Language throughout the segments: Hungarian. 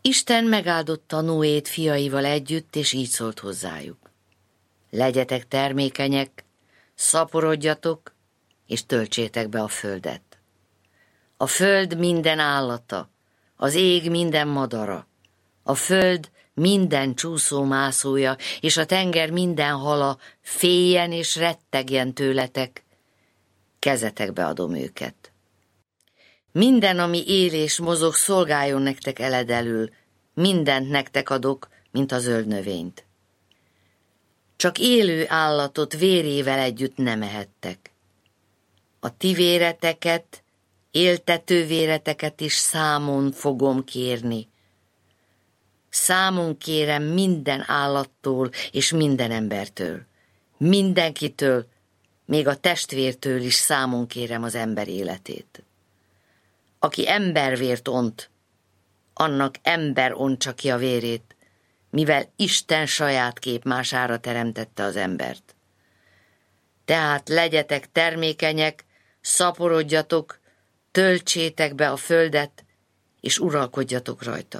Isten megáldotta Noét fiaival együtt, és így szólt hozzájuk. Legyetek termékenyek, szaporodjatok, és töltsétek be a földet. A föld minden állata, az ég minden madara, a föld minden csúszómászója, és a tenger minden hala féljen és rettegjen tőletek, kezetekbe adom őket. Minden, ami él és mozog, szolgáljon nektek eledelül, mindent nektek adok, mint a zöld növényt. Csak élő állatot vérével együtt nem ehettek. A ti véreteket, éltető véreteket is számon fogom kérni. Számon kérem minden állattól és minden embertől. Mindenkitől, még a testvértől is számon kérem az ember életét. Aki embervért ont, annak ember ontsa ki a vérét, mivel Isten saját képmására teremtette az embert. Tehát legyetek termékenyek, szaporodjatok, töltsétek be a földet, és uralkodjatok rajta.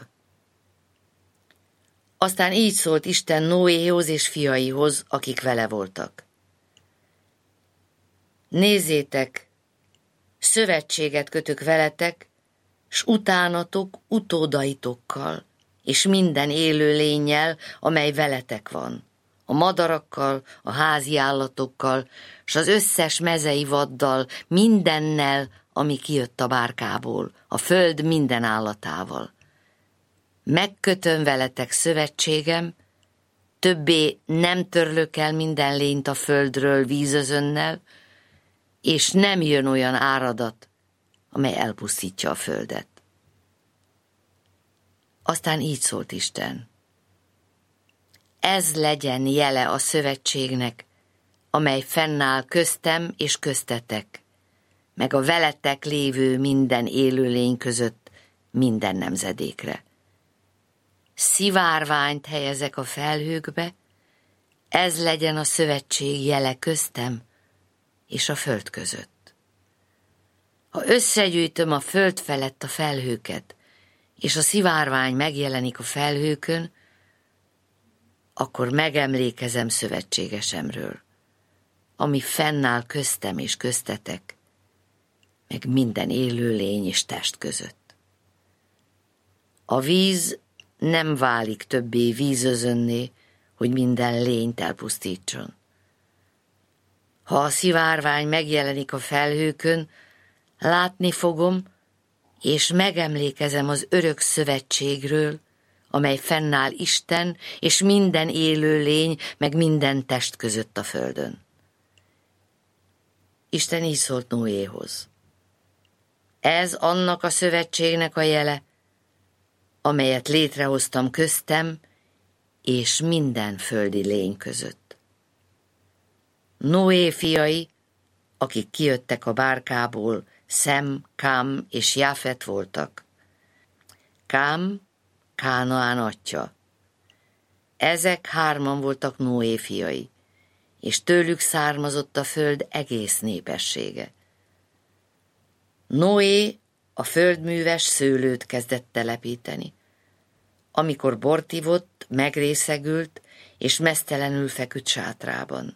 Aztán így szólt Isten Noéhoz és fiaihoz, akik vele voltak. Nézzétek, szövetséget kötök veletek, s utánatok utódaitokkal, és minden élő lénnyel, amely veletek van, a madarakkal, a házi állatokkal, s az összes mezei vaddal, mindennel, ami kijött a bárkából, a föld minden állatával. Megkötöm veletek szövetségem, többé nem törlök el minden lényt a földről vízözönnel, és nem jön olyan áradat, amely elpusztítja a földet. Aztán így szólt Isten. Ez legyen jele a szövetségnek, amely fennáll köztem és köztetek, meg a veletek lévő minden élőlény között minden nemzedékre. Szivárványt helyezek a felhőkbe, ez legyen a szövetség jele köztem és a föld között. Ha összegyűjtöm a föld felett a felhőket, és a szivárvány megjelenik a felhőkön, akkor megemlékezem szövetségesemről, ami fennáll köztem és köztetek, meg minden élő lény és test között. A víz nem válik többé vízözönné, hogy minden lényt elpusztítson. Ha a szivárvány megjelenik a felhőkön, látni fogom, és megemlékezem az örök szövetségről, amely fennáll Isten és minden élő lény, meg minden test között a földön. Isten így szólt Noéhoz. Ez annak a szövetségnek a jele, amelyet létrehoztam köztem és minden földi lény között. Noé fiai, akik kijöttek a bárkából, Szem, Kám és Jáfet voltak. Kám, Kánaán atya. Ezek hárman voltak Noé fiai, és tőlük származott a föld egész népessége. Noé a földműves szőlőt kezdett telepíteni. Amikor bort ivott, megrészegült, és meztelenül feküdt sátrában.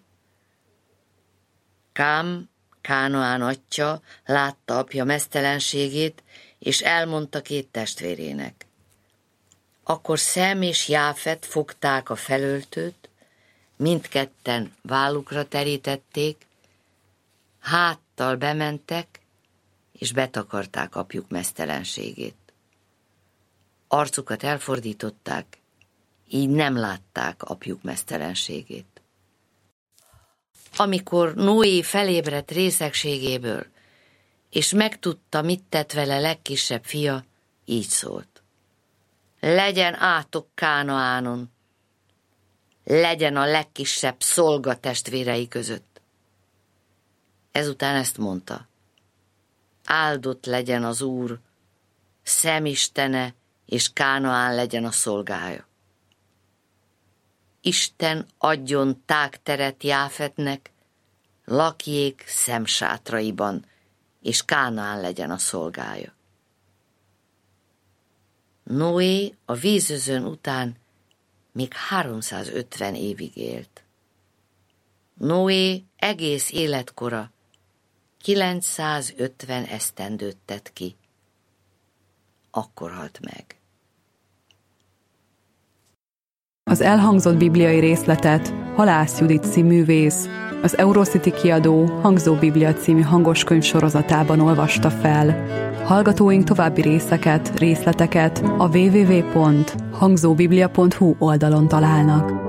Kám, Kánaán atya látta apja meztelenségét, és elmondta két testvérének. Akkor Szem és Jáfet fogták a felöltőt, mindketten vállukra terítették, háttal bementek, és betakarták apjuk meztelenségét. Arcukat elfordították, így nem látták apjuk meztelenségét. Amikor Noé felébredt részegségéből, és megtudta, mit tett vele legkisebb fia, így szólt. Legyen átok Kánaánon, legyen a legkisebb szolga testvérei között. Ezután ezt mondta. Áldott legyen az Úr, Szem istene, és Kánaán legyen a szolgája. Isten adjon tágteret Jáfetnek, lakjék Szem sátraiban, és Kánaán legyen a szolgája. Noé a vízözön után még 350 évig élt. Noé egész életkora 950 esztendőt tett ki. Akkor halt meg. Az elhangzott bibliai részletet Halász Judit színművész az Eurocity kiadó Hangzó Biblia című hangoskönyv sorozatában olvasta fel. Hallgatóink további részleteket a www.hangzóbiblia.hu oldalon találnak.